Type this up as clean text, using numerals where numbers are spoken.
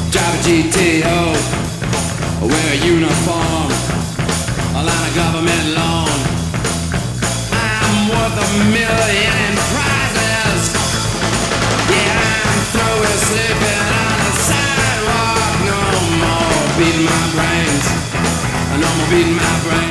Drive a GTO, wear a uniform, a line of government loan. I'm worth $1,000,000 prizes. Yeah, I'm through with sleeping on the sidewalk. No more beating my brains. No more beating my brains.